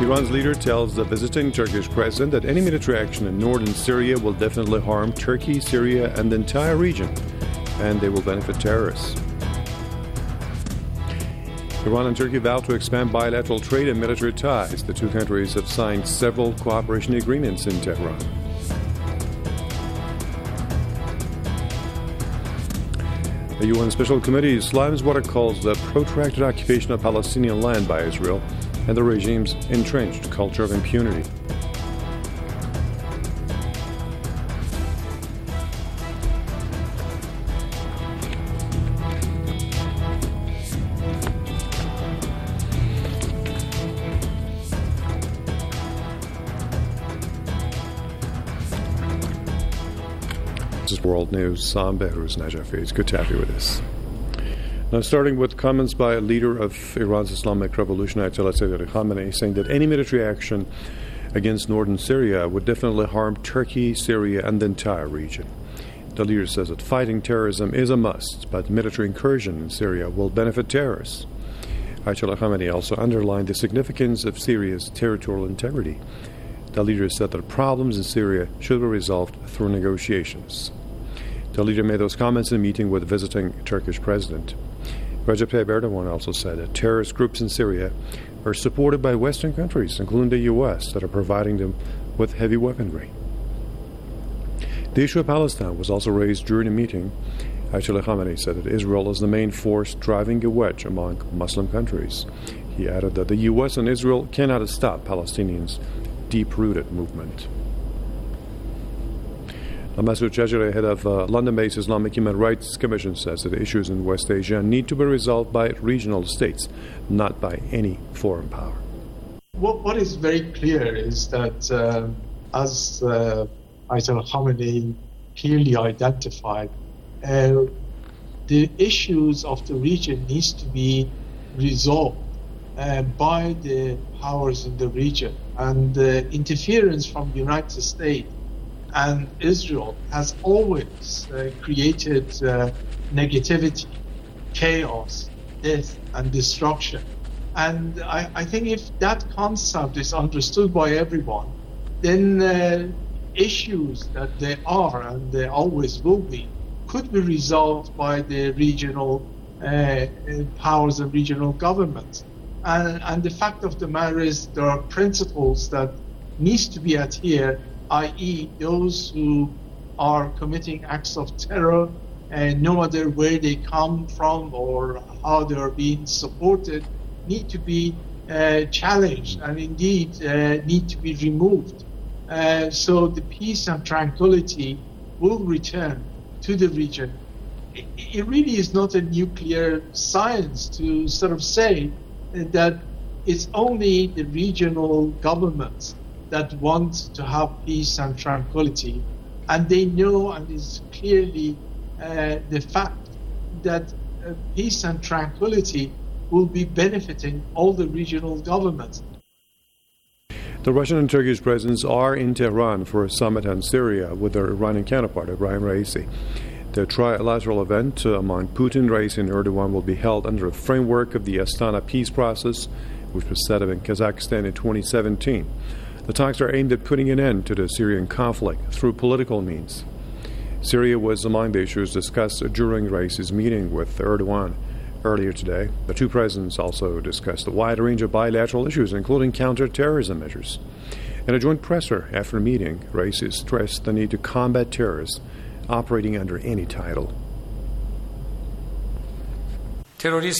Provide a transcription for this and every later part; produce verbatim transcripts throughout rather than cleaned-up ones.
Iran's leader tells the visiting Turkish president that any military action in northern Syria will definitely harm Turkey, Syria, and the entire region, and they will benefit terrorists. Iran and Turkey vow to expand bilateral trade and military ties. The two countries have signed several cooperation agreements in Tehran. The U N Special Committee slams what it calls the protracted occupation of Palestinian land by Israel and the regime's entrenched culture of impunity. This is World News. I'm Behruz Najafi. It's good to have you with us. Now, starting with comments by a leader of Iran's Islamic Revolution, Ayatollah Sayyid Ali Khamenei, saying that any military action against northern Syria would definitely harm Turkey, Syria, and the entire region. The leader says that fighting terrorism is a must, but military incursion in Syria will benefit terrorists. Ayatollah Khamenei also underlined the significance of Syria's territorial integrity. The leader said that problems in Syria should be resolved through negotiations. The leader made those comments in a meeting with the visiting Turkish president. Recep Tayyip Erdogan also said that terrorist groups in Syria are supported by Western countries, including the U S, that are providing them with heavy weaponry. The issue of Palestine was also raised during a meeting. Ayatollah Khamenei said that Israel is the main force driving a wedge among Muslim countries. He added that the U S and Israel cannot stop Palestinians' deep-rooted movement. Masoud Jajari, head of uh, London-based Islamic Human Rights Commission, says that issues in West Asia need to be resolved by regional states, not by any foreign power. What, what is very clear is that, uh, as uh, Ayatollah Khamenei clearly identified, uh, the issues of the region needs to be resolved uh, by the powers in the region, and the interference from the United States and Israel has always uh, created uh, negativity, chaos, death, and destruction. And I, I think if that concept is understood by everyone, then uh, issues that they are and they always will be could be resolved by the regional uh, powers and regional governments. And, and the fact of the matter is there are principles that needs to be adhered, that is those who are committing acts of terror, and no matter where they come from or how they are being supported, need to be uh, challenged and indeed uh, need to be removed. Uh, so the peace and tranquility will return to the region. It, it really is not a nuclear science to sort of say that it's only the regional governments that want to have peace and tranquility, and they know, and it's clearly uh, the fact that uh, peace and tranquility will be benefiting all the regional governments. The Russian and Turkish presidents are in Tehran for a summit on Syria with their Iranian counterpart, Ibrahim Raisi. The trilateral event uh, among Putin, Raisi, and Erdogan will be held under a framework of the Astana peace process, which was set up in Kazakhstan in twenty seventeen. The talks are aimed at putting an end to the Syrian conflict through political means. Syria was among the issues discussed during Raisi's meeting with Erdogan earlier today. The two presidents also discussed a wide range of bilateral issues, including counter-terrorism measures. In a joint presser after the meeting, Raisi stressed the need to combat terrorists operating under any title. Terrorist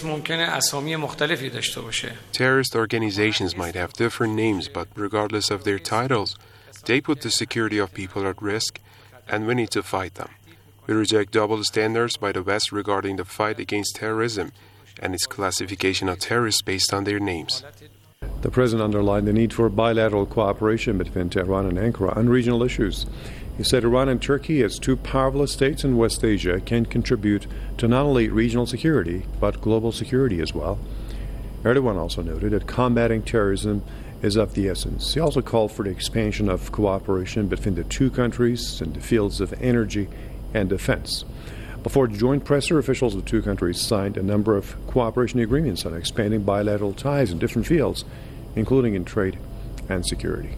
organizations might have different names, but regardless of their titles, they put the security of people at risk, and we need to fight them. We reject double standards by the West regarding the fight against terrorism and its classification of terrorists based on their names. The president underlined the need for bilateral cooperation between Tehran and Ankara on regional issues. He said Iran and Turkey, as two powerful states in West Asia, can contribute to not only regional security, but global security as well. Erdogan also noted that combating terrorism is of the essence. He also called for the expansion of cooperation between the two countries in the fields of energy and defense. Before the joint presser, officials of the two countries signed a number of cooperation agreements on expanding bilateral ties in different fields, including in trade and security.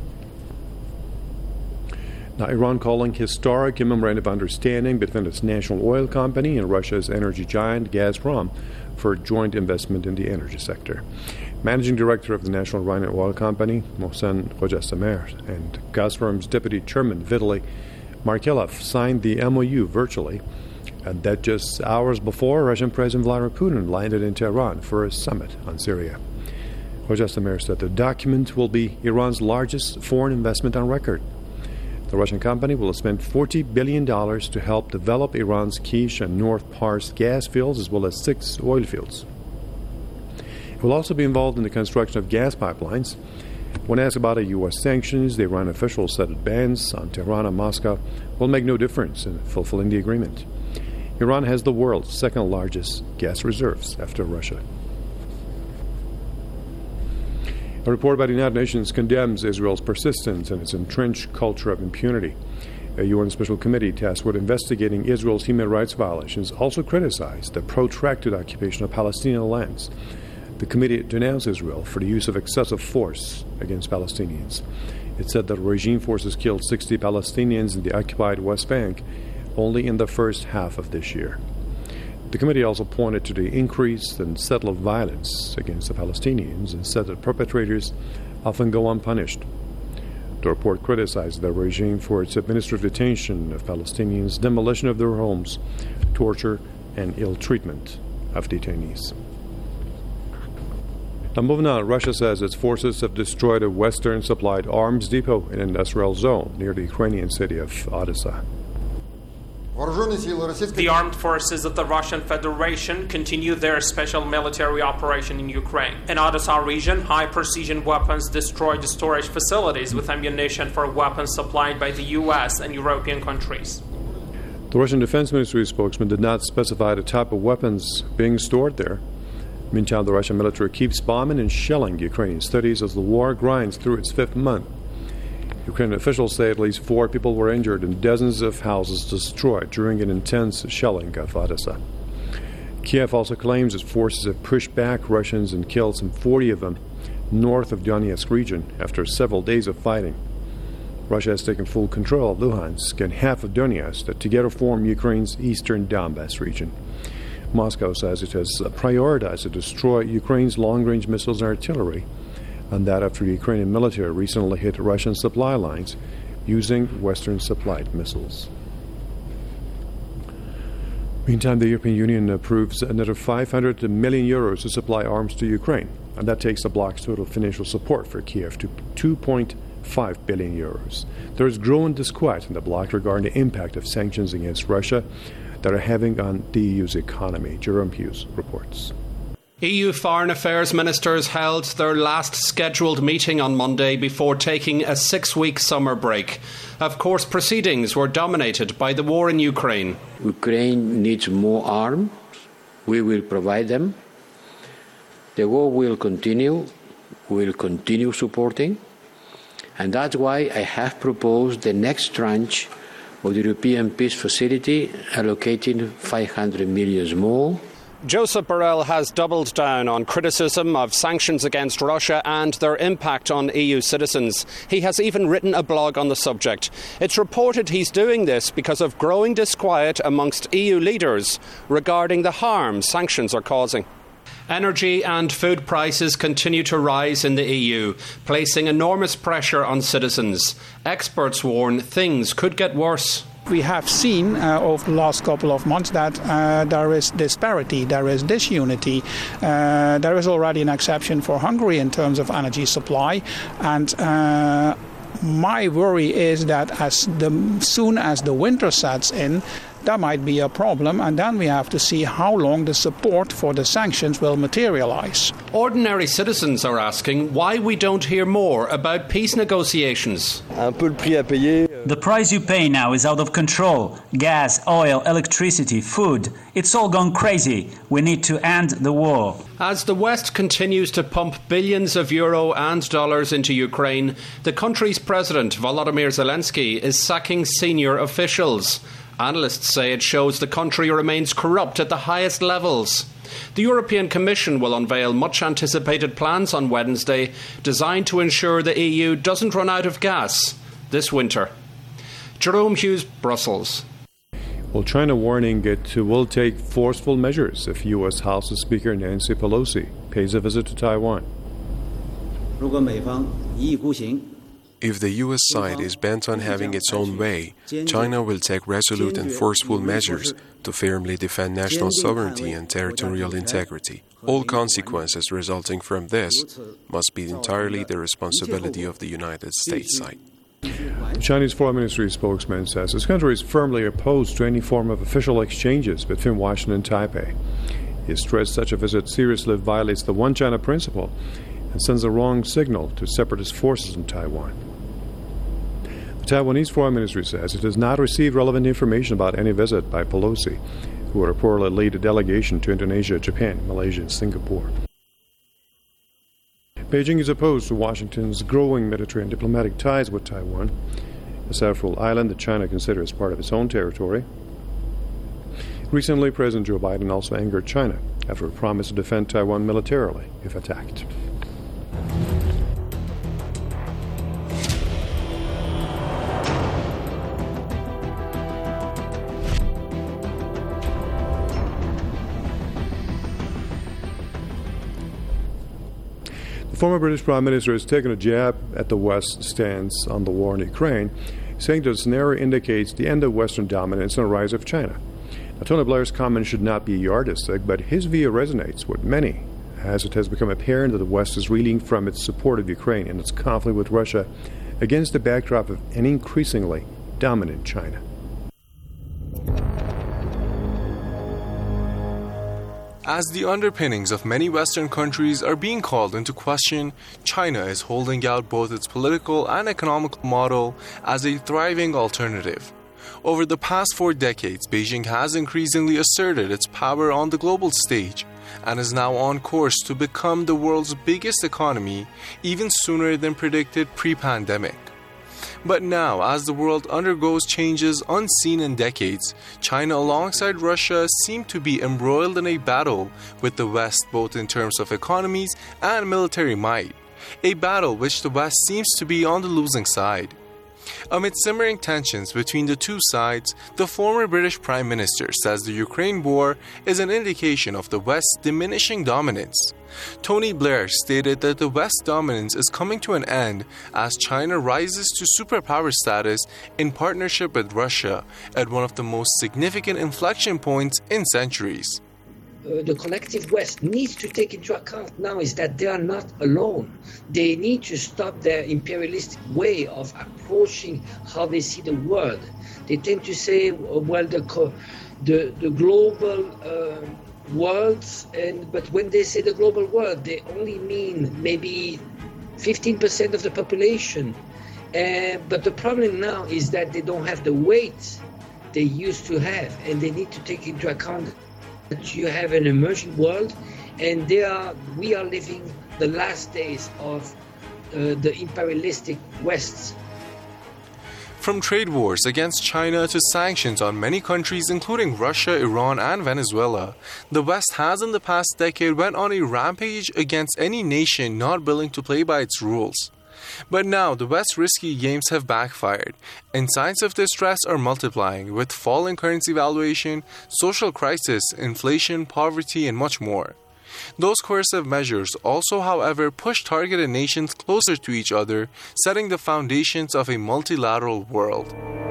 Now, Iran calling historic a memorandum of understanding between its national oil company and Russia's energy giant Gazprom for joint investment in the energy sector. Managing Director of the National Iranian Oil Company, Mohsen Khojasamer, and Gazprom's Deputy Chairman, Vitaly Markelov, signed the M O U virtually, and that just hours before Russian President Vladimir Putin landed in Tehran for a summit on Syria. Khojasamer said the document will be Iran's largest foreign investment on record. The Russian company will spend forty billion dollars to help develop Iran's Kish and North Pars gas fields as well as six oil fields. It will also be involved in the construction of gas pipelines. When asked about U S sanctions, the Iran officials said that bans on Tehran and Moscow will make no difference in fulfilling the agreement. Iran has the world's second largest gas reserves after Russia. A report by the United Nations condemns Israel's persistence in its entrenched culture of impunity. A U N Special Committee tasked with investigating Israel's human rights violations also criticized the protracted occupation of Palestinian lands. The committee denounced Israel for the use of excessive force against Palestinians. It said that regime forces killed sixty Palestinians in the occupied West Bank only in the first half of this year. The committee also pointed to the increase in settler violence against the Palestinians and said that perpetrators often go unpunished. The report criticized the regime for its administrative detention of Palestinians, demolition of their homes, torture, and ill treatment of detainees. Now, moving on, Russia says its forces have destroyed a Western-supplied arms depot in an industrial zone near the Ukrainian city of Odessa. The armed forces of the Russian Federation continue their special military operation in Ukraine. In Odessa region, high-precision weapons destroyed storage facilities with ammunition for weapons supplied by the U S and European countries. The Russian Defense Ministry spokesman did not specify the type of weapons being stored there. Meantime, the Russian military keeps bombing and shelling Ukrainian cities as the war grinds through its fifth month. Ukrainian officials say at least four people were injured and dozens of houses destroyed during an intense shelling of Odessa. Kiev also claims its forces have pushed back Russians and killed some forty of them north of Donetsk region after several days of fighting. Russia has taken full control of Luhansk and half of Donetsk that together form Ukraine's eastern Donbass region. Moscow says it has prioritized to destroy Ukraine's long-range missiles and artillery, and that after the Ukrainian military recently hit Russian supply lines using Western-supplied missiles. Meantime, the European Union approves another five hundred million euros to supply arms to Ukraine, and that takes the bloc's total financial support for Kiev to two point five billion euros. There is growing disquiet in the bloc regarding the impact of sanctions against Russia that are having on the E U's economy. Jerome Hughes reports. E U foreign affairs ministers held their last scheduled meeting on Monday before taking a six-week summer break. Of course, proceedings were dominated by the war in Ukraine. Ukraine needs more arms. We will provide them. The war will continue. We will continue supporting. And that's why I have proposed the next tranche of the European Peace Facility, allocating five hundred million more. Joseph Borrell has doubled down on criticism of sanctions against Russia and their impact on E U citizens. He has even written a blog on the subject. It's reported he's doing this because of growing disquiet amongst E U leaders regarding the harm sanctions are causing. Energy and food prices continue to rise in the E U, placing enormous pressure on citizens. Experts warn things could get worse. We have seen uh, over the last couple of months that uh, there is disparity, there is disunity. Uh, there is already an exception for Hungary in terms of energy supply, and uh, my worry is that as the, soon as the winter sets in, there might be a problem, and then we have to see how long the support for the sanctions will materialize. Ordinary citizens are asking why we don't hear more about peace negotiations. The price you pay now is out of control. Gas, oil, electricity, food. It's all gone crazy. We need to end the war. As the West continues to pump billions of euro and dollars into Ukraine, the country's president, Volodymyr Zelensky, is sacking senior officials. Analysts say it shows the country remains corrupt at the highest levels. The European Commission will unveil much-anticipated plans on Wednesday designed to ensure the E U doesn't run out of gas this winter. Jerome Hughes, Brussels. Well, China warning it will take forceful measures if U S House Speaker Nancy Pelosi pays a visit to Taiwan. If the U S side is bent on having its own way, China will take resolute and forceful measures to firmly defend national sovereignty and territorial integrity. All consequences resulting from this must be entirely the responsibility of the United States side. The Chinese Foreign Ministry spokesman says his country is firmly opposed to any form of official exchanges between Washington and Taipei. He stressed such a visit seriously violates the One China principle and sends a wrong signal to separatist forces in Taiwan. The Taiwanese Foreign Ministry says it has not received relevant information about any visit by Pelosi, who would reportedly lead a delegation to Indonesia, Japan, Malaysia, and Singapore. Beijing is opposed to Washington's growing military and diplomatic ties with Taiwan, a several island that China considers part of its own territory. Recently, President Joe Biden also angered China after a promise to defend Taiwan militarily if attacked. The former British Prime Minister has taken a jab at the West's stance on the war in Ukraine, saying that the scenario indicates the end of Western dominance and a rise of China. Now, Tony Blair's comment should not be yardstick, but his view resonates with many, as it has become apparent that the West is reeling from its support of Ukraine in its conflict with Russia against the backdrop of an increasingly dominant China. As the underpinnings of many Western countries are being called into question, China is holding out both its political and economic model as a thriving alternative. Over the past four decades, Beijing has increasingly asserted its power on the global stage and is now on course to become the world's biggest economy even sooner than predicted pre-pandemic. But now, as the world undergoes changes unseen in decades, China alongside Russia seem to be embroiled in a battle with the West both in terms of economies and military might, a battle which the West seems to be on the losing side. Amid simmering tensions between the two sides, the former British Prime Minister says the Ukraine war is an indication of the West's diminishing dominance. Tony Blair stated that the West's dominance is coming to an end as China rises to superpower status in partnership with Russia at one of the most significant inflection points in centuries. Uh, the collective West needs to take into account now is that they are not alone. They need to stop their imperialistic way of approaching how they see the world. They tend to say, well, the co- the, the global uh, world, and but when they say the global world, they only mean maybe fifteen percent of the population. Uh, but the problem now is that they don't have the weight they used to have, and they need to take into account that you have an emerging world, and they are, we are living the last days of uh, the imperialistic West. From trade wars against China to sanctions on many countries including Russia, Iran and Venezuela, the West has in the past decade went on a rampage against any nation not willing to play by its rules. But now the West's risky games have backfired, and signs of distress are multiplying with falling currency valuation, social crisis, inflation, poverty, and much more. Those coercive measures also, however, push targeted nations closer to each other, setting the foundations of a multilateral world.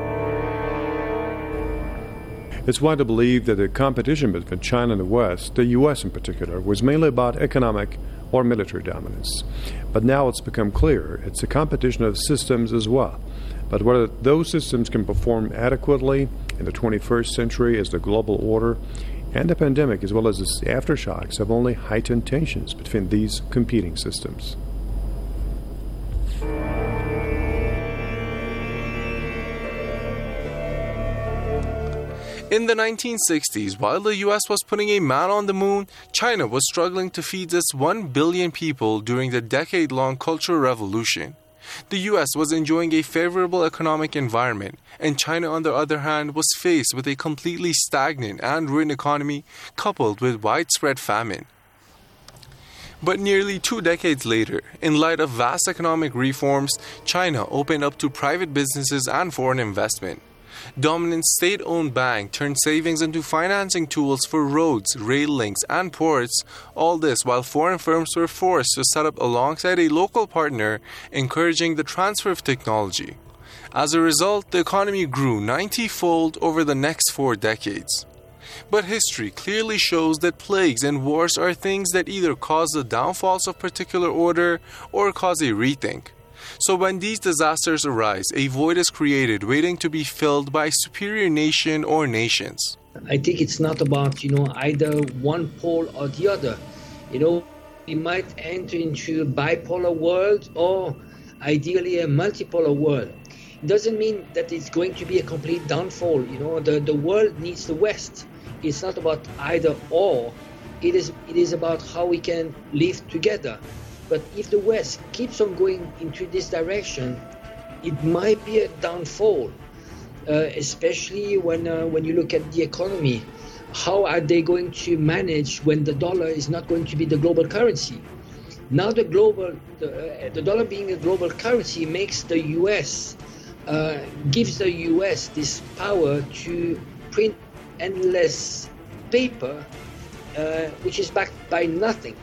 It's widely believed that the competition between China and the West, the U S in particular, was mainly about economic or military dominance. But now it's become clear it's a competition of systems as well. But whether those systems can perform adequately in the twenty-first century as the global order and the pandemic, as well as its aftershocks, have only heightened tensions between these competing systems. In the nineteen sixties, while the U S was putting a man on the moon, China was struggling to feed its one billion people during the decade-long Cultural Revolution. The U S was enjoying a favorable economic environment, and China, on the other hand, was faced with a completely stagnant and ruined economy coupled with widespread famine. But nearly two decades later, in light of vast economic reforms, China opened up to private businesses and foreign investment. Dominant state-owned bank turned savings into financing tools for roads, rail links, and ports, all this while foreign firms were forced to set up alongside a local partner, encouraging the transfer of technology. As a result, the economy grew ninety-fold over the next four decades. But history clearly shows that plagues and wars are things that either cause the downfalls of particular order or cause a rethink. So when these disasters arise, a void is created waiting to be filled by a superior nation or nations. I think it's not about, you know, either one pole or the other. You know, we might enter into a bipolar world or ideally a multipolar world. It doesn't mean that it's going to be a complete downfall. You know, the, the world needs the West. It's not about either or. It is it is about how we can live together. But if the West keeps on going into this direction, it might be a downfall, uh, especially when uh, when you look at the economy. How are they going to manage when the dollar is not going to be the global currency? Now the global, the, uh, the dollar being a global currency makes the U S, uh, gives the U S this power to print endless paper, uh, which is backed by nothing.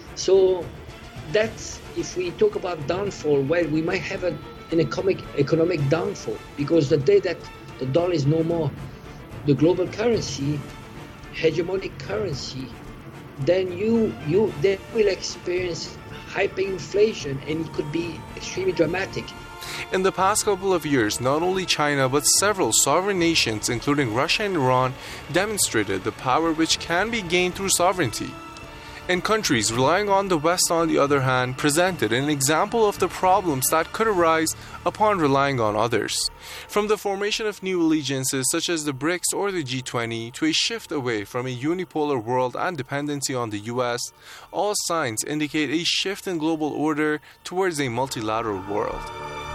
So that's, if we talk about downfall, well, we might have a, an economic economic downfall, because the day that the dollar is no more the global currency, hegemonic currency, then you you they will experience hyperinflation, and it could be extremely dramatic. In the past couple of years, not only China but several sovereign nations, including Russia and Iran, demonstrated the power which can be gained through sovereignty. And countries relying on the West, on the other hand, presented an example of the problems that could arise upon relying on others. From the formation of new allegiances such as the BRICS or the G twenty to a shift away from a unipolar world and dependency on the U S, all signs indicate a shift in global order towards a multilateral world.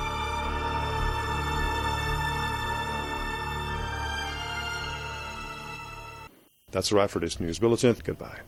That's a wrap for this news bulletin. Goodbye.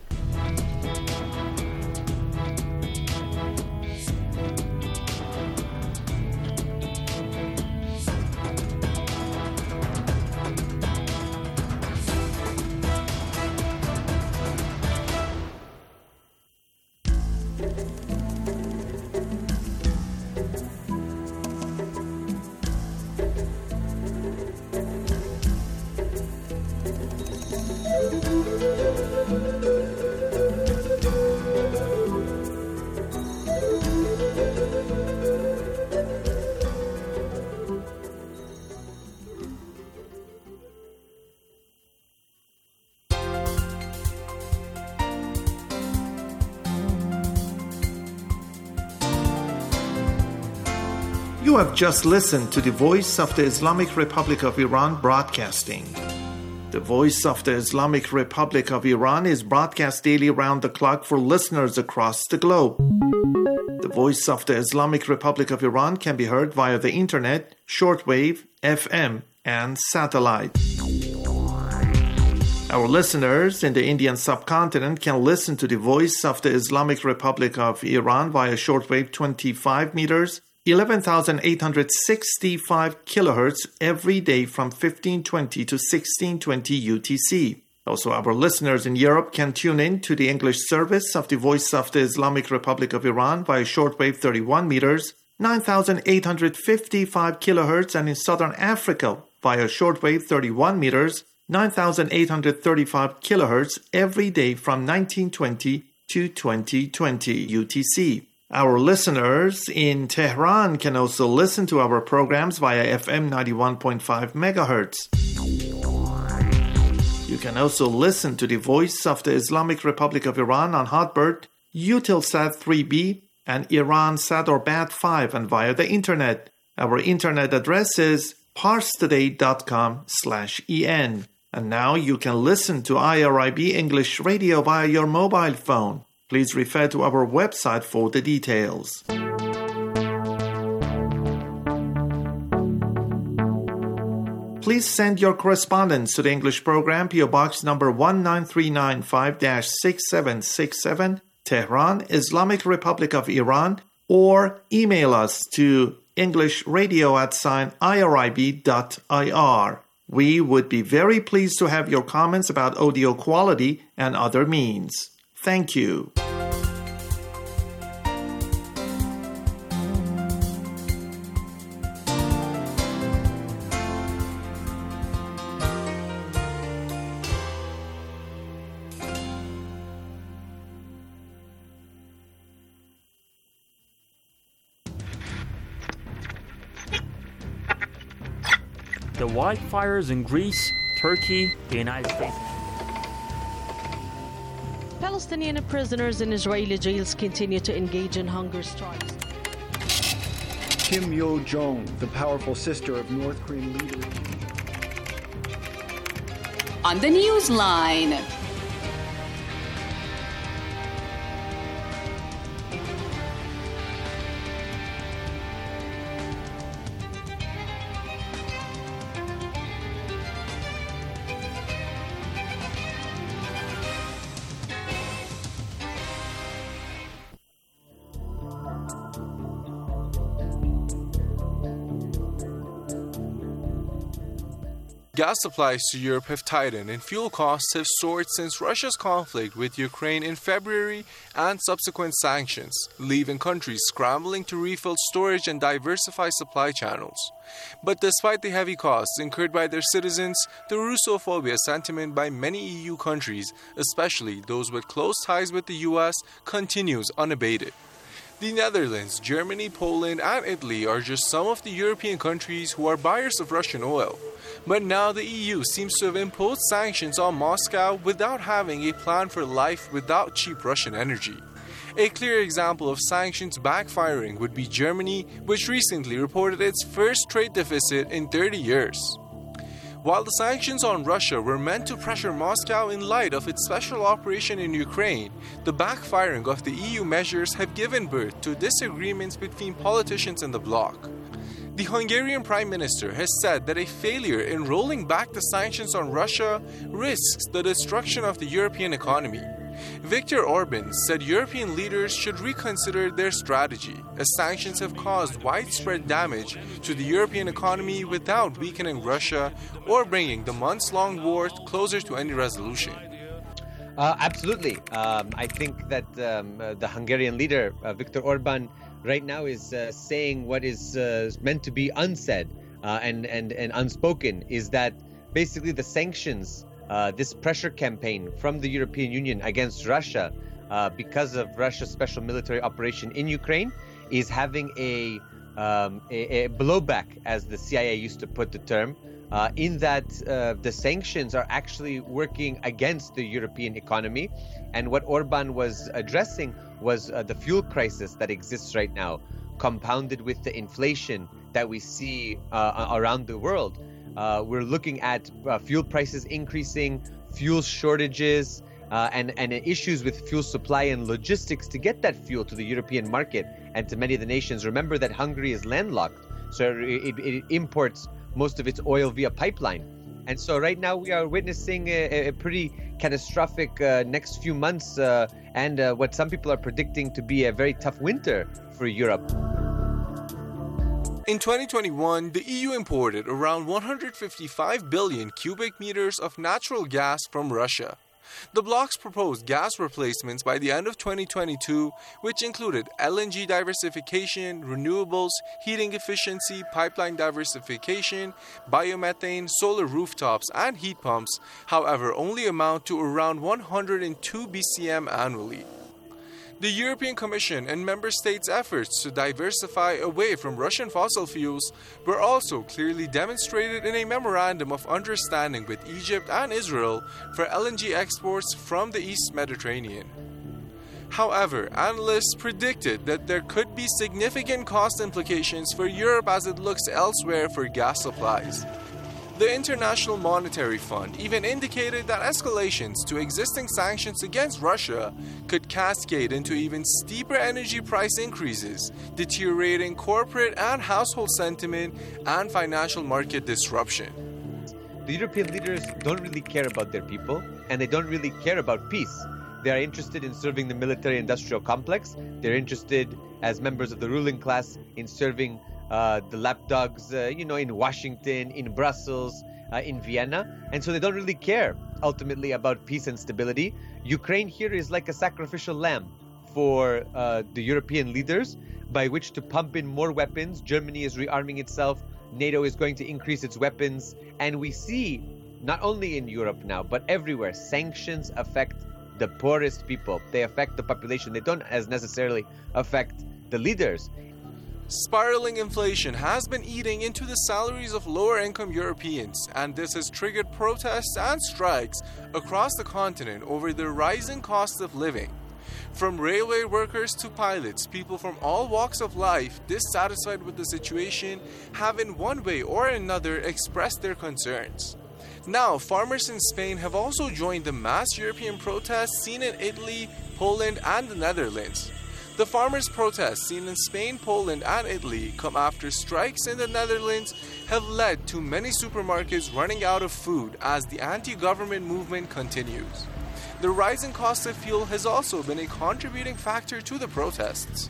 You have just listened to the Voice of the Islamic Republic of Iran broadcasting. The Voice of the Islamic Republic of Iran is broadcast daily round the clock for listeners across the globe. The Voice of the Islamic Republic of Iran can be heard via the internet, shortwave, F M, and satellite. Our listeners in the Indian subcontinent can listen to the Voice of the Islamic Republic of Iran via shortwave twenty-five meters, eleven thousand eight hundred sixty-five kilohertz every day from fifteen twenty to sixteen twenty U T C. Also, our listeners in Europe can tune in to the English service of the Voice of the Islamic Republic of Iran via shortwave thirty-one meters, nine thousand eight hundred fifty-five kilohertz, and in Southern Africa via shortwave thirty-one meters, nine thousand eight hundred thirty-five kilohertz every day from nineteen twenty to twenty twenty U T C. Our listeners in Tehran can also listen to our programs via F M ninety-one point five megahertz. You can also listen to the Voice of the Islamic Republic of Iran on Hotbird, Eutelsat three B, and Iransat or Bat five, and via the internet. Our internet address is parstoday dot com slash en. And now you can listen to I R I B English Radio via your mobile phone. Please refer to our website for the details. please send your correspondence to the English program, P O Box number one nine three nine five six seven six seven, Tehran, Islamic Republic of Iran, or email us to englishradio at sign irib dot ir. We would be very pleased to have your comments about audio quality and other means. Thank you. The wildfires in Greece, Turkey, the United States. Palestinian prisoners in Israeli jails continue to engage in hunger strikes. Kim Yo-jong, the powerful sister of North Korean leader. On the Newsline. Gas supplies to Europe have tightened and fuel costs have soared since Russia's conflict with Ukraine in February and subsequent sanctions, leaving countries scrambling to refill storage and diversify supply channels. But despite the heavy costs incurred by their citizens, the Russophobia sentiment by many E U countries, especially those with close ties with the U S, continues unabated. The Netherlands, Germany, Poland, and Italy are just some of the European countries who are buyers of Russian oil. But now the E U seems to have imposed sanctions on Moscow without having a plan for life without cheap Russian energy. A clear example of sanctions backfiring would be Germany, which recently reported its first trade deficit in thirty years. While the sanctions on Russia were meant to pressure Moscow in light of its special operation in Ukraine, the backfiring of the E U measures have given birth to disagreements between politicians in the bloc. The Hungarian Prime Minister has said that a failure in rolling back the sanctions on Russia risks the destruction of the European economy. Viktor Orban said European leaders should reconsider their strategy, as sanctions have caused widespread damage to the European economy without weakening Russia or bringing the months-long war closer to any resolution. Uh, absolutely. Um, I think that um, uh, the Hungarian leader, uh, Viktor Orban, right now is uh, saying what is uh, meant to be unsaid uh, and, and, and unspoken, is that basically the sanctions, uh, this pressure campaign from the European Union against Russia uh, because of Russia's special military operation in Ukraine is having a, um, a, a blowback, as the C I A used to put the term, uh, in that uh, the sanctions are actually working against the European economy. And what Orban was addressing was uh, the fuel crisis that exists right now, compounded with the inflation that we see uh, around the world. Uh, we're looking at uh, fuel prices increasing, fuel shortages, uh, and, and issues with fuel supply and logistics to get that fuel to the European market and to many of the nations. Remember that Hungary is landlocked, so it, it imports most of its oil via pipeline. And so right now we are witnessing a, a pretty catastrophic uh, next few months uh, and uh, what some people are predicting to be a very tough winter for Europe. In twenty twenty-one, the E U imported around one hundred fifty-five billion cubic meters of natural gas from Russia. The bloc's proposed gas replacements by the end of twenty twenty-two, which included L N G diversification, renewables, heating efficiency, pipeline diversification, biomethane, solar rooftops, and heat pumps, however, only amount to around one hundred two B C M annually. The European Commission and member states' efforts to diversify away from Russian fossil fuels were also clearly demonstrated in a memorandum of understanding with Egypt and Israel for L N G exports from the East Mediterranean. However, analysts predicted that there could be significant cost implications for Europe as it looks elsewhere for gas supplies. The International Monetary Fund even indicated that escalations to existing sanctions against Russia could cascade into even steeper energy price increases, deteriorating corporate and household sentiment and financial market disruption. the European leaders don't really care about their people, and they don't really care about peace. They are interested in serving the military-industrial complex. They're interested, as members of the ruling class, in serving uh, the lapdogs, uh, you know, in Washington, in Brussels, uh, in Vienna. And so they don't really care, ultimately, about peace and stability. Ukraine here is like a sacrificial lamb for uh, the European leaders, by which to pump in more weapons. Germany is rearming itself. NATO is going to increase its weapons. And we see, not only in Europe now, but everywhere, sanctions affect the poorest people. They affect the population. They don't as necessarily affect the leaders. Spiraling inflation has been eating into the salaries of lower-income Europeans, and this has triggered protests and strikes across the continent over the rising cost of living. From railway workers to pilots, people from all walks of life dissatisfied with the situation have in one way or another expressed their concerns. Now, farmers in Spain have also joined the mass European protests seen in Italy, Poland, and the Netherlands. The farmers' protests seen in Spain, Poland, and Italy come after strikes in the Netherlands have led to many supermarkets running out of food as the anti-government movement continues. The rising cost of fuel has also been a contributing factor to the protests.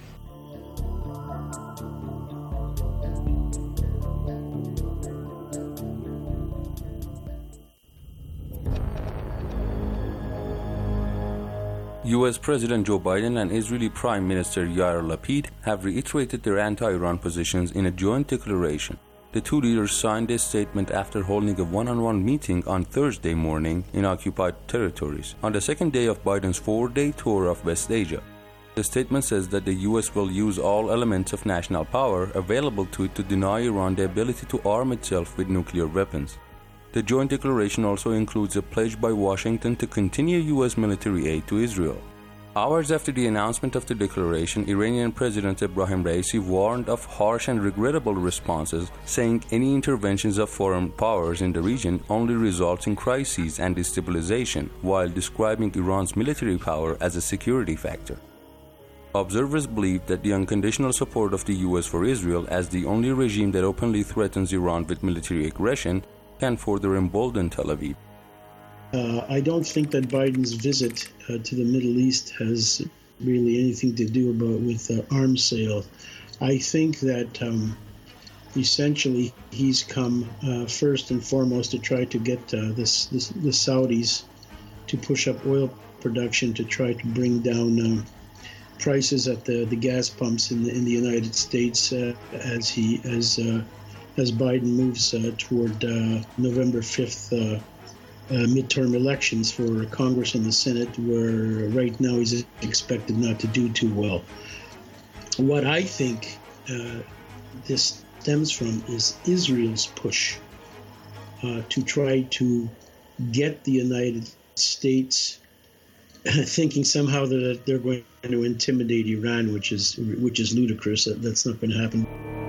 U S President Joe Biden and Israeli Prime Minister Yair Lapid have reiterated their anti-Iran positions in a joint declaration. The two leaders signed a statement after holding a one-on-one meeting on Thursday morning in occupied territories, on the second day of Biden's four-day tour of West Asia. The statement says that the U S will use all elements of national power available to it to deny Iran the ability to arm itself with nuclear weapons. The joint declaration also includes a pledge by Washington to continue U S military aid to Israel. Hours after the announcement of the declaration, Iranian President Ebrahim Raisi warned of harsh and regrettable responses, saying any interventions of foreign powers in the region only results in crises and destabilization, while describing Iran's military power as a security factor. Observers believe that the unconditional support of the U S for Israel as the only regime that openly threatens Iran with military aggression can further embolden Tel Aviv. Uh, I don't think that Biden's visit uh, to the Middle East has really anything to do about with uh, arms sales. I think that um, essentially he's come uh, first and foremost to try to get uh, this, this the Saudis to push up oil production to try to bring down uh, prices at the, the gas pumps in the in the United States uh, as he as uh, as Biden moves uh, toward uh, November fifth. Uh, Uh, midterm elections for Congress and the Senate, where right now he's expected not to do too well. What I think uh, this stems from is Israel's push uh, to try to get the United States thinking somehow that they're going to intimidate Iran, which is which is ludicrous. That's not going to happen.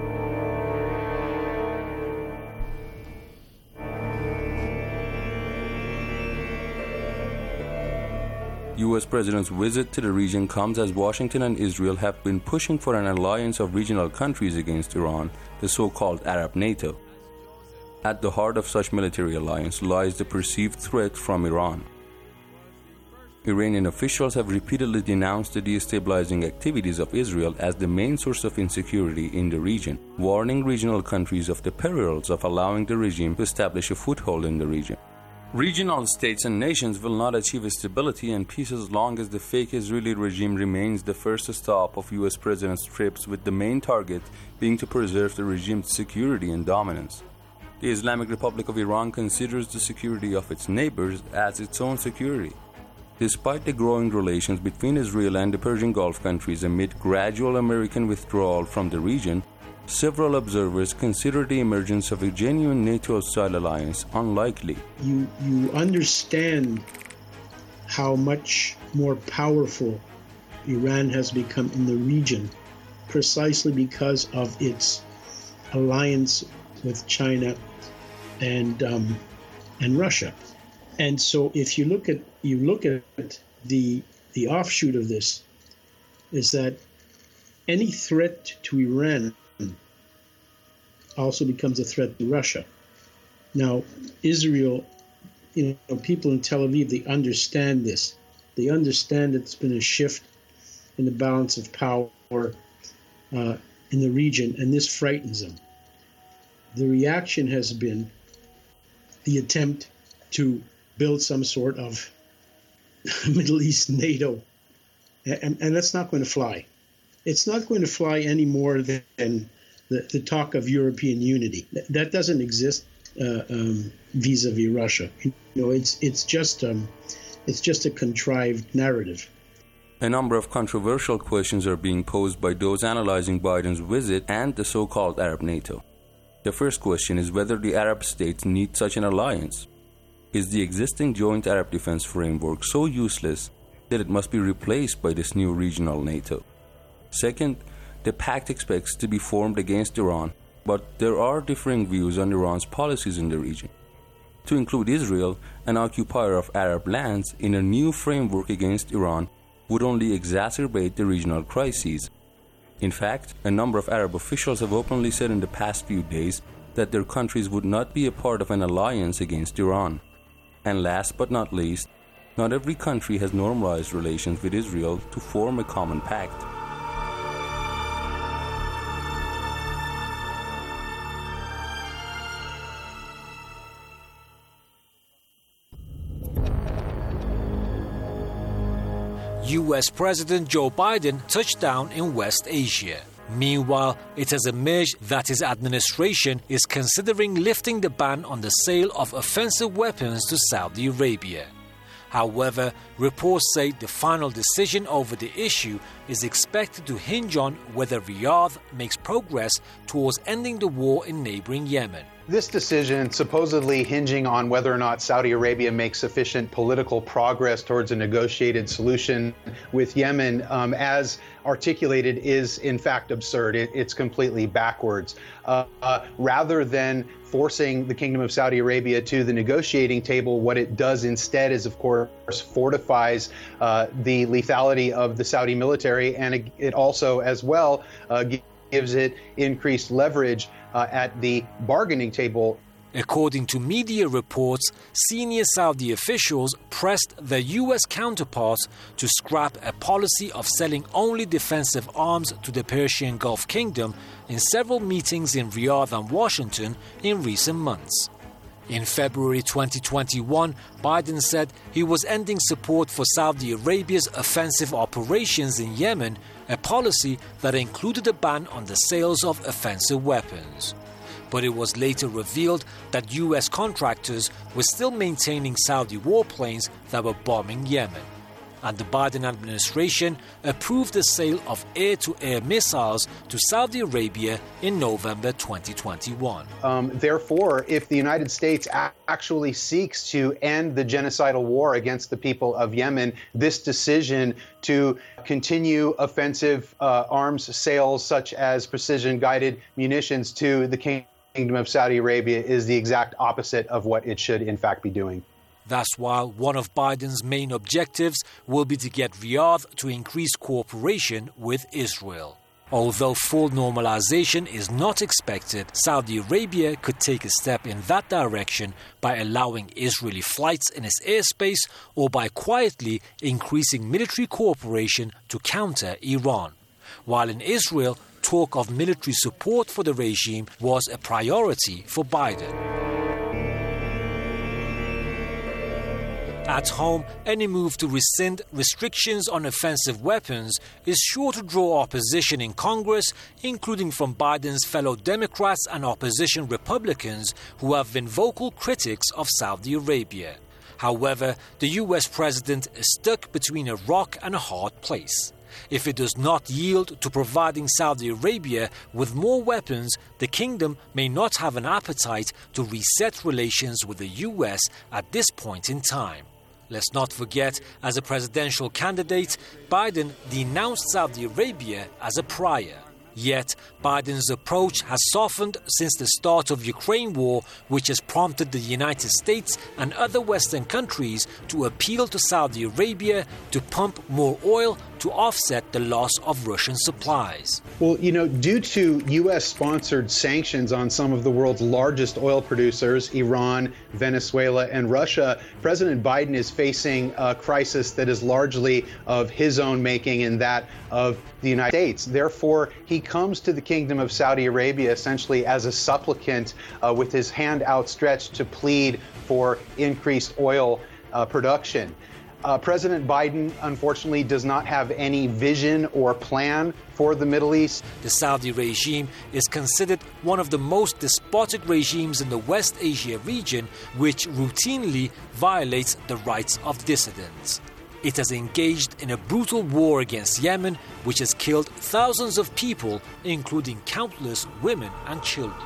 U S President's visit to the region comes as Washington and Israel have been pushing for an alliance of regional countries against Iran, the so-called Arab NATO. At the heart of such military alliance lies the perceived threat from Iran. Iranian officials have repeatedly denounced the destabilizing activities of Israel as the main source of insecurity in the region, warning regional countries of the perils of allowing the regime to establish a foothold in the region. Regional states and nations will not achieve stability and peace as long as the fake Israeli regime remains the first stop of U S President's trips, with the main target being to preserve the regime's security and dominance. The Islamic Republic of Iran considers the security of its neighbors as its own security. Despite the growing relations between Israel and the Persian Gulf countries amid gradual American withdrawal from the region, several observers consider the emergence of a genuine NATO-style alliance unlikely. You, you understand how much more powerful Iran has become in the region precisely because of its alliance with China and um, and Russia. And so if you look at you look at the the offshoot of this is that any threat to Iran also becomes a threat to Russia. Now, Israel, you know, people in Tel Aviv, they understand this. They understand that there's been a shift in the balance of power uh, in the region, and this frightens them. The reaction has been the attempt to build some sort of Middle East NATO, and, and that's not going to fly. It's not going to fly any more than the, the talk of European unity. That doesn't exist uh, um, vis-a-vis Russia. You know, it's it's just um, it's just a contrived narrative. A number of controversial questions are being posed by those analyzing Biden's visit and the so-called Arab NATO. The first question is whether the Arab states need such an alliance. Is the existing joint Arab defense framework so useless that it must be replaced by this new regional NATO? Second, the pact expects to be formed against Iran, but there are differing views on Iran's policies in the region. To include Israel, an occupier of Arab lands, in a new framework against Iran would only exacerbate the regional crises. In fact, a number of Arab officials have openly said in the past few days that their countries would not be a part of an alliance against Iran. And last but not least, not every country has normalized relations with Israel to form a common pact. U S President Joe Biden touched down in West Asia. Meanwhile, it has emerged that his administration is considering lifting the ban on the sale of offensive weapons to Saudi Arabia. However, reports say the final decision over the issue is expected to hinge on whether Riyadh makes progress towards ending the war in neighboring Yemen. This decision supposedly hinging on whether or not Saudi Arabia makes sufficient political progress towards a negotiated solution with Yemen, um, as articulated, is in fact absurd. It, it's completely backwards. Uh, uh, rather than forcing the Kingdom of Saudi Arabia to the negotiating table, what it does instead is, of course, fortifies uh, the lethality of the Saudi military, and it, it also, as well, uh, gives it increased leverage Uh, at the bargaining table. According to media reports, senior Saudi officials pressed their U S counterparts to scrap a policy of selling only defensive arms to the Persian Gulf Kingdom in several meetings in Riyadh and Washington in recent months. In February twenty twenty-one, Biden said he was ending support for Saudi Arabia's offensive operations in Yemen, a policy that included a ban on the sales of offensive weapons. But it was later revealed that U S contractors were still maintaining Saudi warplanes that were bombing Yemen. And the Biden administration approved the sale of air-to-air missiles to Saudi Arabia in November twenty twenty-one. Um, therefore, if the United States a- actually seeks to end the genocidal war against the people of Yemen, this decision to continue offensive uh, arms sales such as precision-guided munitions to the Kingdom of Saudi Arabia is the exact opposite of what it should in fact be doing. That's while one of Biden's main objectives will be to get Riyadh to increase cooperation with Israel. Although full normalization is not expected, Saudi Arabia could take a step in that direction by allowing Israeli flights in its airspace or by quietly increasing military cooperation to counter Iran. While in Israel, talk of military support for the regime was a priority for Biden. At home, any move to rescind restrictions on offensive weapons is sure to draw opposition in Congress, including from Biden's fellow Democrats and opposition Republicans who have been vocal critics of Saudi Arabia. However, the U S president is stuck between a rock and a hard place. If it does not yield to providing Saudi Arabia with more weapons, the kingdom may not have an appetite to reset relations with the U S at this point in time. Let's not forget, as a presidential candidate, Biden denounced Saudi Arabia as a pariah. Yet, Biden's approach has softened since the start of Ukraine war, which has prompted the United States and other Western countries to appeal to Saudi Arabia to pump more oil to to offset the loss of Russian supplies. Well, you know, due to U S-sponsored sanctions on some of the world's largest oil producers, Iran, Venezuela, and Russia, President Biden is facing a crisis that is largely of his own making and that of the United States. Therefore, he comes to the Kingdom of Saudi Arabia essentially as a supplicant uh, with his hand outstretched to plead for increased oil uh, production. Uh, President Biden, unfortunately, does not have any vision or plan for the Middle East. The Saudi regime is considered one of the most despotic regimes in the West Asia region, which routinely violates the rights of dissidents. It has engaged in a brutal war against Yemen, which has killed thousands of people, including countless women and children.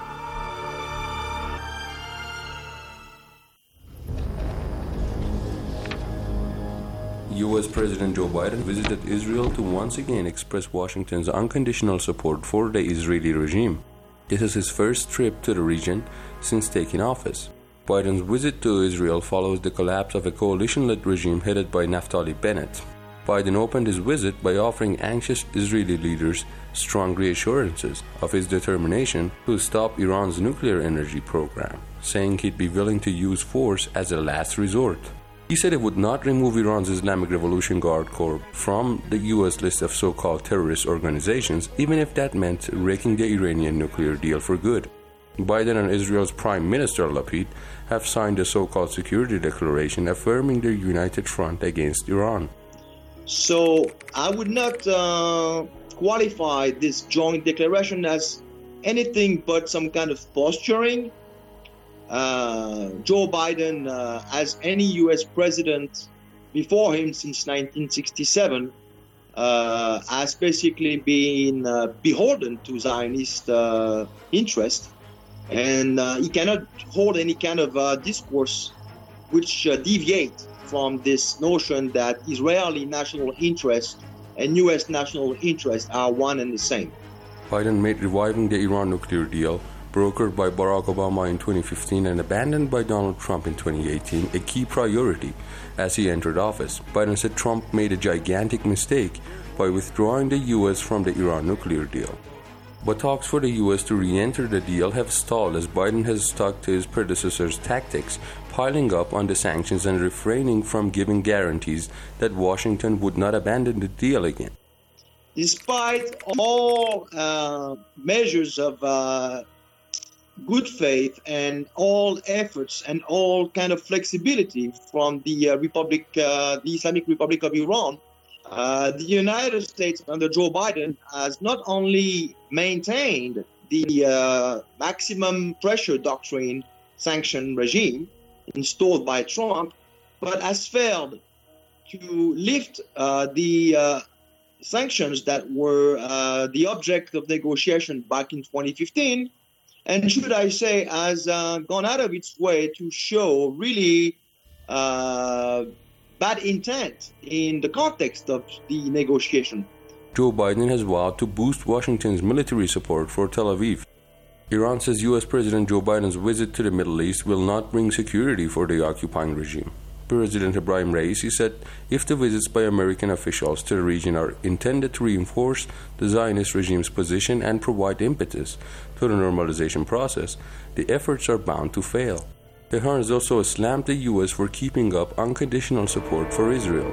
U S President Joe Biden visited Israel to once again express Washington's unconditional support for the Israeli regime. This is his first trip to the region since taking office. Biden's visit to Israel follows the collapse of a coalition-led regime headed by Naftali Bennett. Biden opened his visit by offering anxious Israeli leaders strong reassurances of his determination to stop Iran's nuclear energy program, saying he'd be willing to use force as a last resort. He said it would not remove Iran's Islamic Revolution Guard Corps from the U S list of so-called terrorist organizations, even if that meant wrecking the Iranian nuclear deal for good. Biden and Israel's Prime Minister Lapid have signed a so-called security declaration affirming their united front against Iran. So I would not uh, qualify this joint declaration as anything but some kind of posturing. Uh, Joe Biden, uh, as any U S president before him since nineteen sixty-seven, uh, has basically been uh, beholden to Zionist uh, interest, and uh, he cannot hold any kind of uh, discourse which uh, deviate from this notion that Israeli national interest and U S national interest are one and the same. Biden made reviving the Iran nuclear deal, brokered by Barack Obama in twenty fifteen and abandoned by Donald Trump in twenty eighteen, a key priority as he entered office. Biden said Trump made a gigantic mistake by withdrawing the U S from the Iran nuclear deal. But talks for the U S to re-enter the deal have stalled as Biden has stuck to his predecessor's tactics, piling up on the sanctions and refraining from giving guarantees that Washington would not abandon the deal again. Despite all uh, measures of uh, good faith and all efforts and all kind of flexibility from the uh, Republic, uh, the Islamic Republic of Iran, uh, the United States under Joe Biden has not only maintained the uh, maximum pressure doctrine sanction regime installed by Trump, but has failed to lift uh, the uh, sanctions that were uh, the object of negotiation back in twenty fifteen, and should I say, has uh, gone out of its way to show really uh, bad intent in the context of the negotiation. Joe Biden has vowed to boost Washington's military support for Tel Aviv. Iran says U S President Joe Biden's visit to the Middle East will not bring security for the occupying regime. President Ibrahim Raisi said if the visits by American officials to the region are intended to reinforce the Zionist regime's position and provide impetus to the normalization process, the efforts are bound to fail. Tehran has also slammed the U S for keeping up unconditional support for Israel.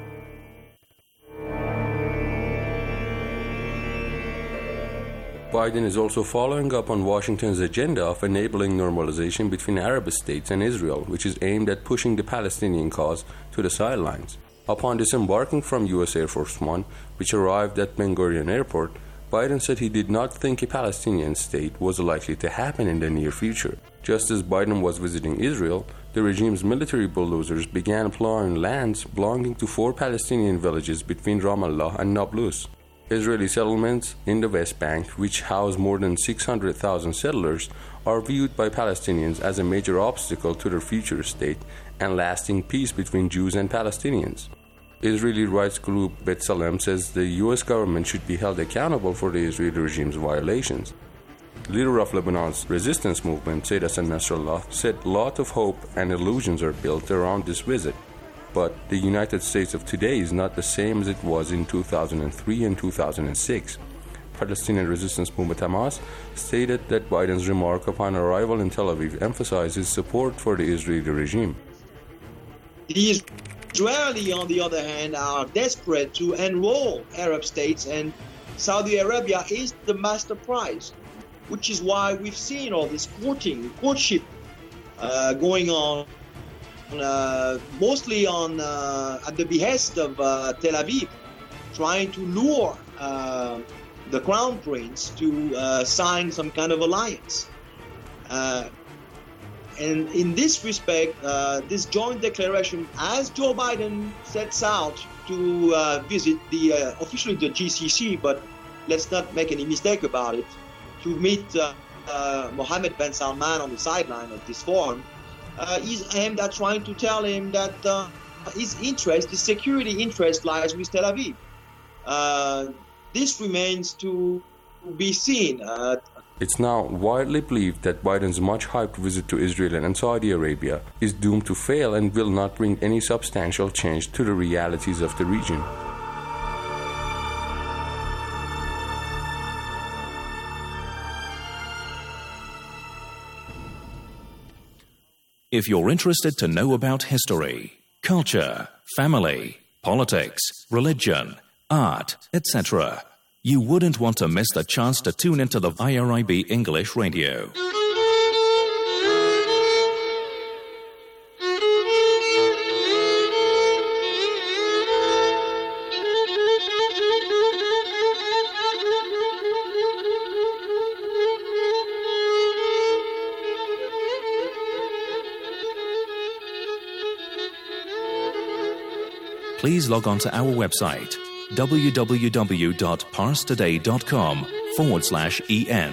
Biden is also following up on Washington's agenda of enabling normalization between Arab states and Israel, which is aimed at pushing the Palestinian cause to the sidelines. Upon disembarking from U S Air Force One, which arrived at Ben Gurion Airport, Biden said he did not think a Palestinian state was likely to happen in the near future. Just as Biden was visiting Israel, the regime's military bulldozers began plowing lands belonging to four Palestinian villages between Ramallah and Nablus. Israeli settlements in the West Bank, which house more than six hundred thousand settlers, are viewed by Palestinians as a major obstacle to their future state and lasting peace between Jews and Palestinians. Israeli rights group B'Tselem says the U S government should be held accountable for the Israeli regime's violations. Leader of Lebanon's resistance movement, Sayyid Hassan Nasrallah, said a lot of hope and illusions are built around this visit. But the United States of today is not the same as it was in two thousand three and two thousand six. Palestinian resistance movement Hamas stated that Biden's remark upon arrival in Tel Aviv emphasized his support for the Israeli regime. The Israelis, on the other hand, are desperate to enroll Arab states, and Saudi Arabia is the master prize, which is why we've seen all this courting, courtship uh, going on, uh, mostly on uh, at the behest of uh, Tel Aviv, trying to lure uh, the crown prince to uh, sign some kind of alliance. Uh, and in this respect, uh, this joint declaration, as Joe Biden sets out to uh, visit the uh, officially the G C C, but let's not make any mistake about it, to meet uh, uh, Mohammed bin Salman on the sideline of this forum, uh, is aimed at trying to tell him that uh, his interest, his security interest, lies with Tel Aviv. Uh, this remains to be seen. Uh, It's now widely believed that Biden's much-hyped visit to Israel and Saudi Arabia is doomed to fail and will not bring any substantial change to the realities of the region. If you're interested to know about history, culture, family, politics, religion, art, et cetera, you wouldn't want to miss the chance to tune into the I R I B English Radio. Please log on to our website www.parstoday.com forward slash en.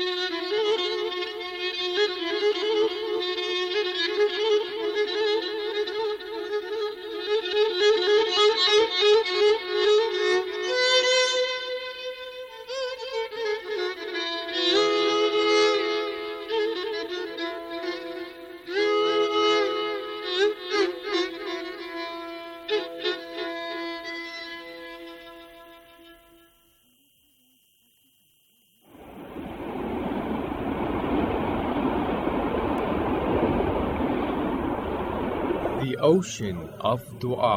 The ocean of dua.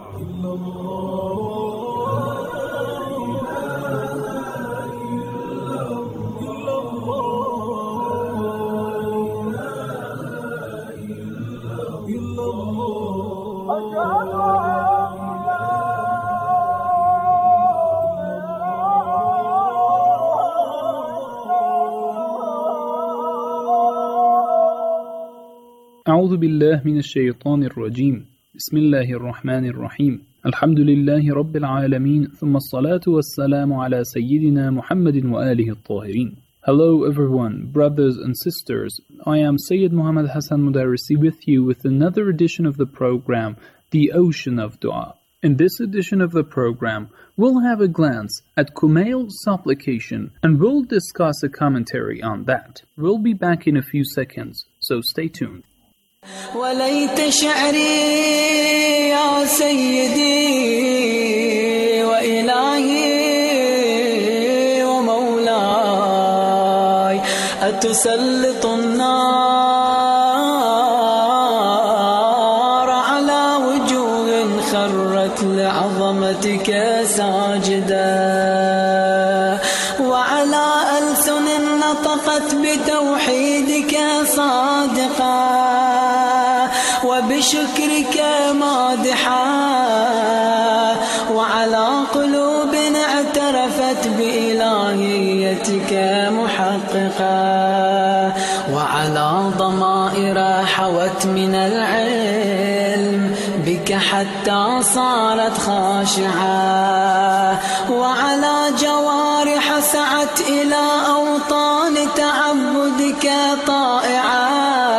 أعوذ بالله من الشيطان الرجيم بسم الله الرحمن الرحيم الحمد لله رب العالمين ثم الصلاة والسلام على سيدنا محمد وآله الطاهرين. Hello everyone, brothers and sisters. I am Sayyid Muhammad Hassan Mudarrisi with you with another edition of the program, The Ocean of Dua. In this edition of the program, we'll have a glance at Kumail's supplication and we'll discuss a commentary on that. We'll be back in a few seconds, so stay tuned. وليت شعري يا سيدي وإلهي ومولاي أتسلط النار على وجوه خرت لعظمتك ساجدا وعلى ألسن نطقت بتوحيدك صادقا وبشكرك مادحا وعلى قلوب اعترفت بإلهيتك محققا وعلى ضمائر حوت من العلم بك حتى صارت خاشعة وعلى جوارح سعت إلى أوطان تعبدك طائعة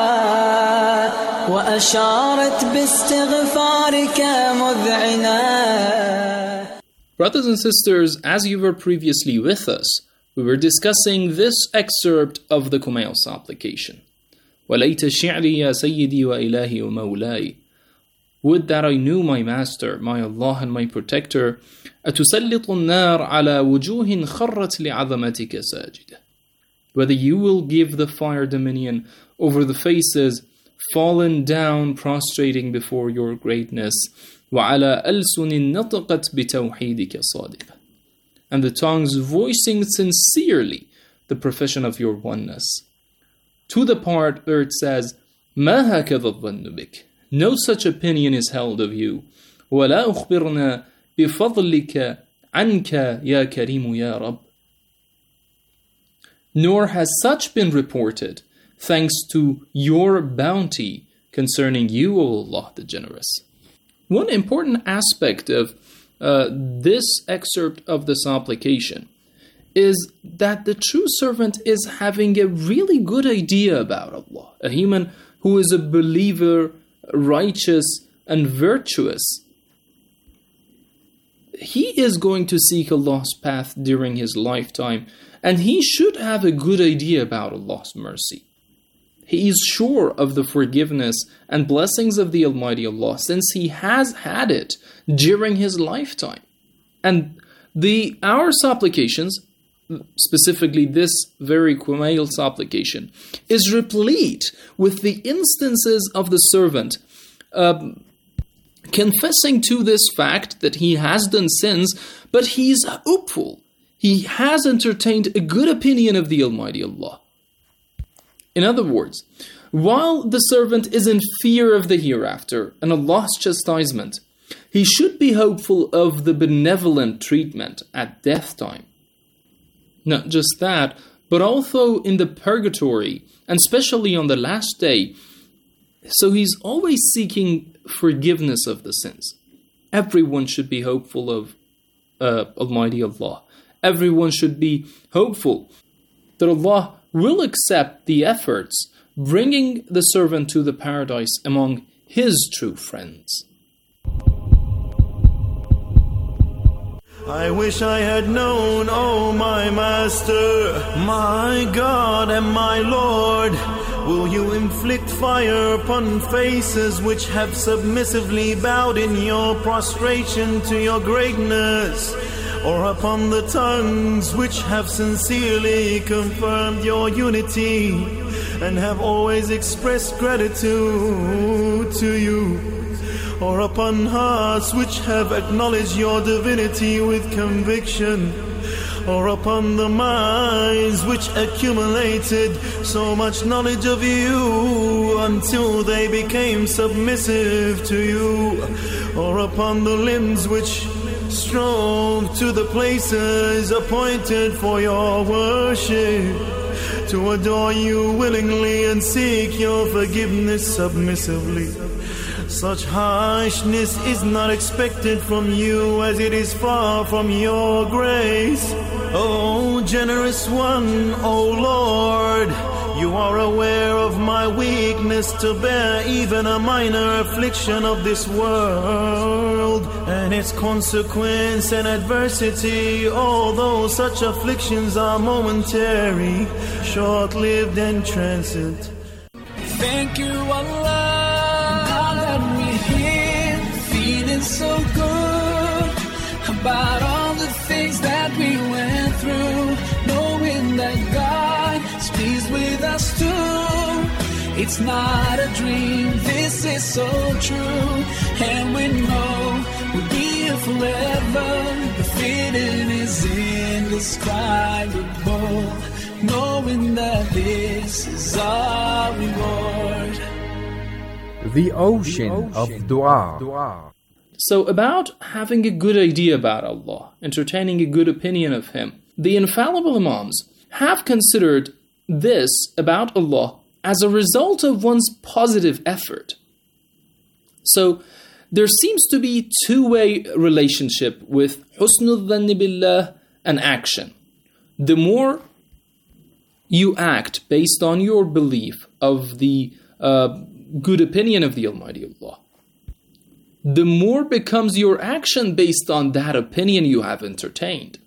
وأشارت باستغفارك مذعنة. Brothers and sisters, as you were previously with us, we were discussing this excerpt of the Kumail supplication. وَلَيْتَ شِعْرِي يَا سَيِّدِي وَإِلَهِي وَمَوْلَاي. Would that I knew my Master, my Allah and my Protector. أتسلط النار على وجوه خرت لعظمتك ساجدة. Whether you will give the fire dominion over the faces fallen down prostrating before your greatness. وعلى ألسن نطقت بتوحيدك صادقة. And the tongues voicing sincerely the profession of your oneness. To the part where it says, ما هكذا الظن بك. No such opinion is held of you. ولا أخبرنا بفضلك عنك يا كريم يا رب. Nor has such been reported, thanks to your bounty concerning you, O Allah the Generous. One important aspect of uh, this excerpt of the supplication is that the true servant is having a really good idea about Allah. A human who is a believer, righteous, and virtuous. He is going to seek Allah's path during his lifetime, and he should have a good idea about Allah's mercy. He is sure of the forgiveness and blessings of the Almighty Allah since he has had it during his lifetime. And the our supplications, specifically this very Kumail supplication, is replete with the instances of the servant uh, confessing to this fact that he has done sins, but he is hopeful. He has entertained a good opinion of the Almighty Allah. In other words, while the servant is in fear of the hereafter and Allah's chastisement, he should be hopeful of the benevolent treatment at death time. Not just that, but also in the purgatory, and especially on the last day. So he's always seeking forgiveness of the sins. Everyone should be hopeful of uh, Almighty Allah. Everyone should be hopeful that Allah will accept the efforts bringing the servant to the paradise among his true friends. I wish I had known, oh my Master, my God and my Lord, will you inflict fire upon faces which have submissively bowed in your prostration to your greatness, or upon the tongues which have sincerely confirmed your unity and have always expressed gratitude to you, or upon hearts which have acknowledged your divinity with conviction, or upon the minds which accumulated so much knowledge of you until they became submissive to you, or upon the limbs which strove to the places appointed for your worship, to adore you willingly and seek your forgiveness submissively. Such harshness is not expected from you, as it is far from your grace. O generous one, O Lord, you are aware of my weakness to bear even a minor affliction of this world and its consequence and adversity, although such afflictions are momentary, short-lived and transient. Thank you, Allah, that we're here, feeling so good about all the things that we went through, knowing that God is pleased with us too. It's not a dream, this is so true, and we know we'll be here forever. The feeling is indescribable, knowing that this is our reward. The ocean of dua. So about having a good idea about Allah, entertaining a good opinion of Him, the infallible Imams have considered this about Allah as a result of one's positive effort. So there seems to be two-way relationship with husnul dhanni billah and action. The more you act based on your belief of the uh, good opinion of the Almighty Allah, the more becomes your action based on that opinion you have entertained.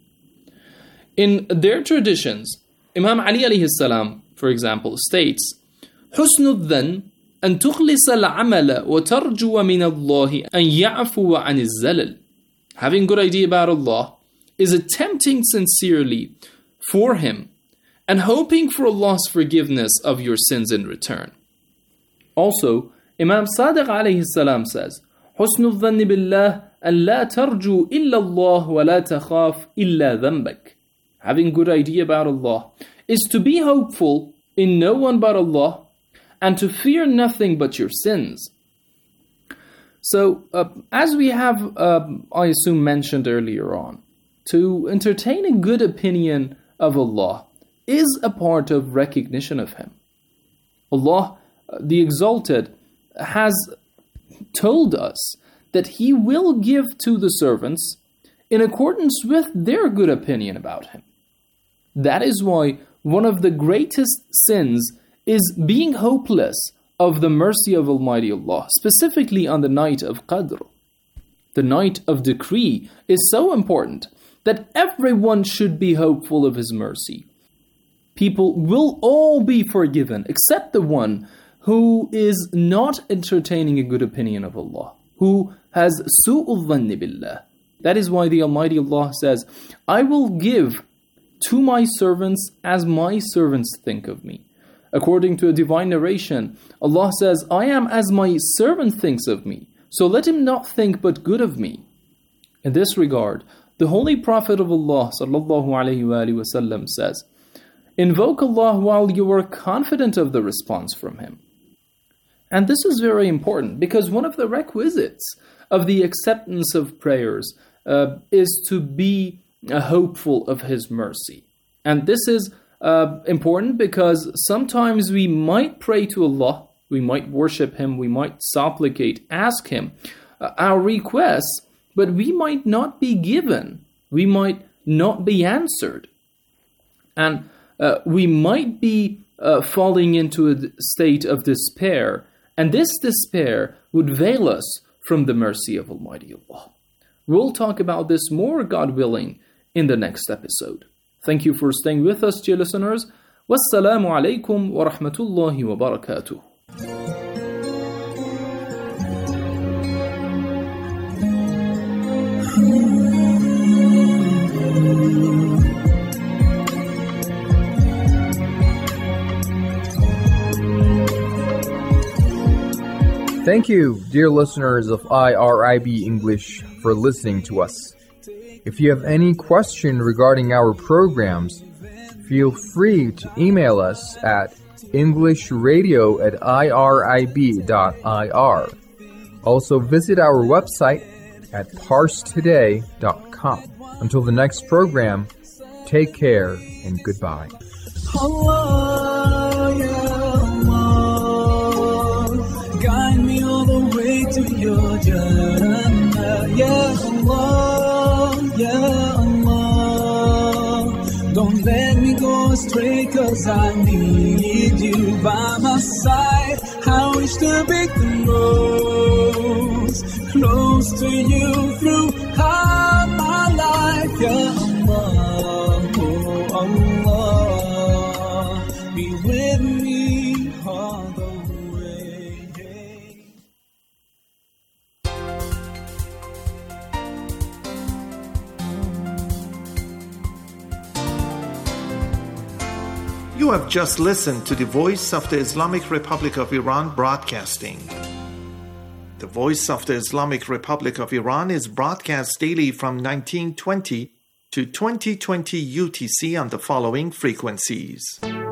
In their traditions, Imam Ali alayhi salam, for example, states, Husnul dhan أن تخلص العمل وترجو من الله أن يعفو عن الزلل. Having good idea about Allah is attempting sincerely for Him and hoping for Allah's forgiveness of your sins in return. Also, Imam Sadiq alayhi salam says, حسن الظن بالله أن لا ترجو إلا الله ولا تخاف إلا ذنبك. Having good idea about Allah is to be hopeful in no one but Allah and to fear nothing but your sins. So, uh, as we have, uh, I assume, mentioned earlier on, to entertain a good opinion of Allah is a part of recognition of Him. Allah, the Exalted, has told us that He will give to the servants in accordance with their good opinion about Him. That is why one of the greatest sins is being hopeless of the mercy of Almighty Allah, specifically on the night of Qadr. The night of decree is so important that everyone should be hopeful of His mercy. People will all be forgiven except the one who is not entertaining a good opinion of Allah, who has su'ul dhanni billah. That is why the Almighty Allah says, I will give to my servants as my servants think of me. According to a divine narration, Allah says, I am as my servant thinks of me, so let him not think but good of me. In this regard, the Holy Prophet of Allah sallallahu alaihi wasallam says, invoke Allah while you are confident of the response from Him. And this is very important because one of the requisites of the acceptance of prayers uh, is to be uh, hopeful of His mercy. And this is uh, important because sometimes we might pray to Allah, we might worship Him, we might supplicate, ask Him uh, our requests, but we might not be given, we might not be answered. And uh, we might be uh, falling into a state of despair, and this despair would veil us from the mercy of Almighty Allah. We'll talk about this more, God willing, in the next episode. Thank you for staying with us, dear listeners. Wassalamu alaikum wa rahmatullahi wa barakatuh. Thank you, dear listeners of I R I B English, for listening to us. If you have any question regarding our programs, feel free to email us at englishradio at irib dot ir. Also visit our website at parse today dot com. Until the next program, take care and goodbye. Allah, ya Allah, guide me all the way to your Jannah. Ya Allah, ya Allah, don't let me go astray, 'cause I need you by my side. I wish to be the most close to you throughout my life. Ya Allah, oh Allah, be with me all the way. You have just listened to the Voice of the Islamic Republic of Iran broadcasting. The Voice of the Islamic Republic of Iran is broadcast daily from nineteen twenty to twenty twenty U T C on the following frequencies.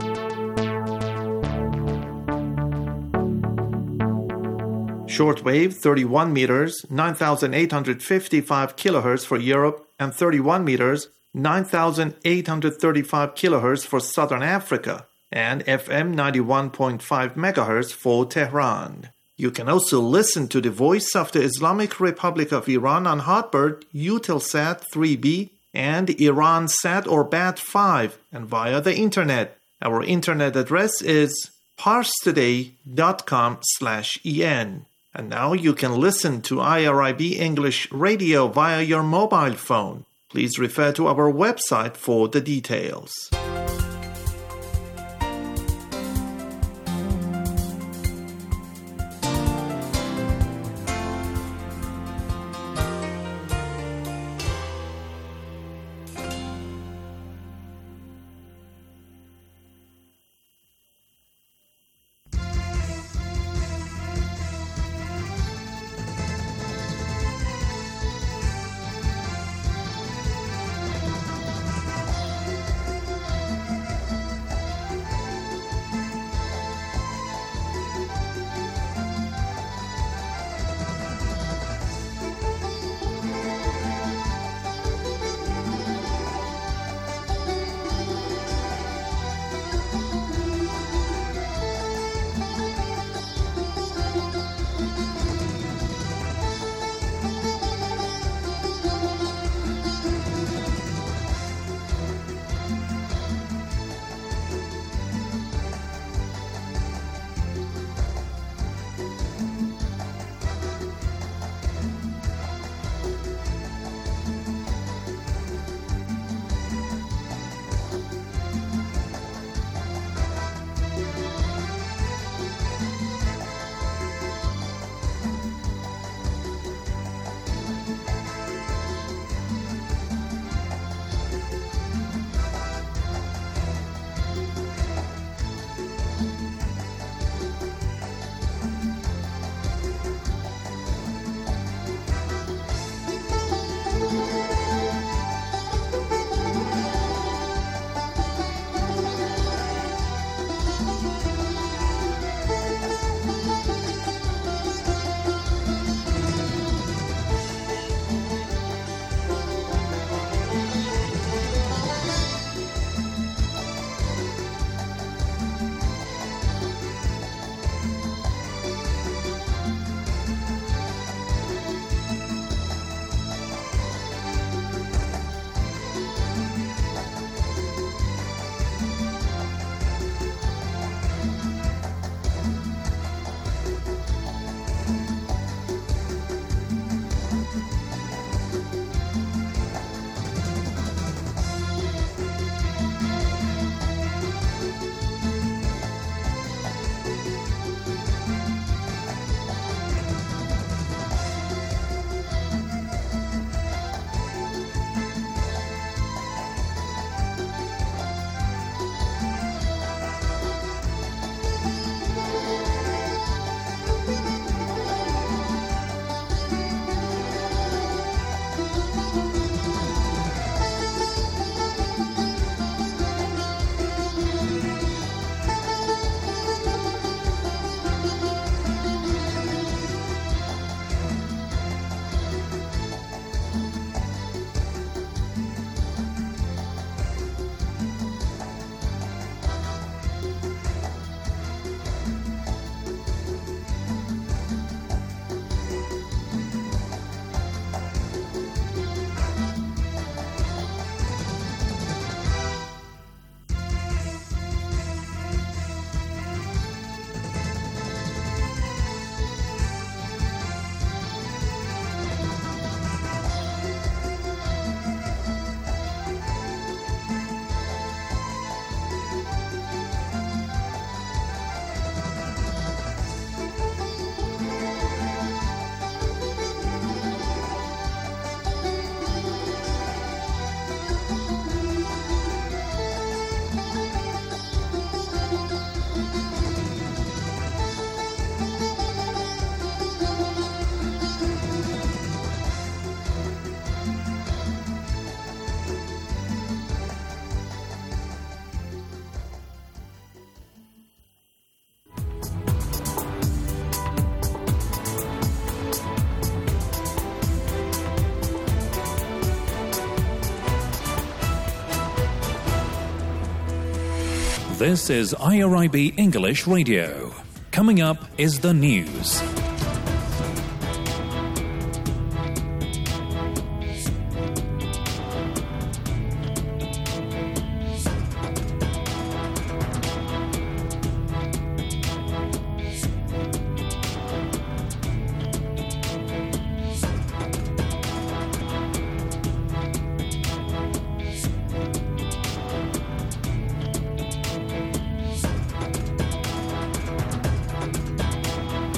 Shortwave thirty-one meters, nine thousand eight hundred fifty-five kilohertz for Europe, and thirty-one meters, nine thousand eight hundred thirty-five kilohertz for Southern Africa, and F M ninety-one point five megahertz for Tehran. You can also listen to the Voice of the Islamic Republic of Iran on Hotbird, Eutelsat three B, and IranSat or B A T five, and via the Internet. Our Internet address is parstoday dot com slash en. And now you can listen to I R I B English Radio via your mobile phone. Please refer to our website for the details. This is I R I B English Radio. Coming up is the news.